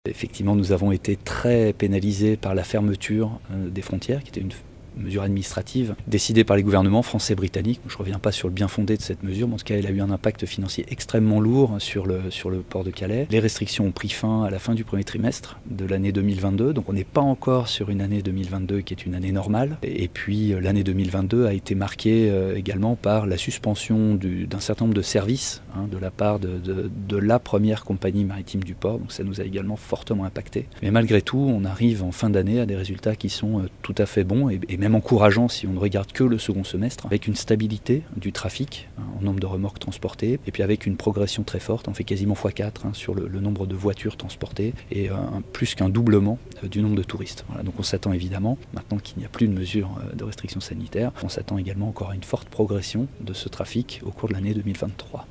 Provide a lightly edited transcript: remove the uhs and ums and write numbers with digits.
Effectivement, nous avons été très pénalisés par la fermeture des frontières, qui était une mesure administrative décidée par les gouvernements français et britanniques. Je ne reviens pas sur le bien fondé de cette mesure, mais en tout cas, elle a eu un impact financier extrêmement lourd sur le port de Calais. Les restrictions ont pris fin à la fin du premier trimestre de l'année 2022, donc on n'est pas encore sur une année 2022 qui est une année normale. Et puis l'année 2022 a été marquée également par la suspension d'un certain nombre de services de la part de la première compagnie maritime du port, donc ça nous a également fortement impacté. Mais malgré tout, on arrive en fin d'année à des résultats qui sont tout à fait bons et même encourageant si on ne regarde que le second semestre, avec une stabilité du trafic en nombre de remorques transportées, et puis avec une progression très forte, on fait quasiment x4 sur le nombre de voitures transportées, et plus qu'un doublement du nombre de touristes. Voilà, donc on s'attend évidemment, maintenant qu'il n'y a plus de mesures de restrictions sanitaires, on s'attend également encore à une forte progression de ce trafic au cours de l'année 2023.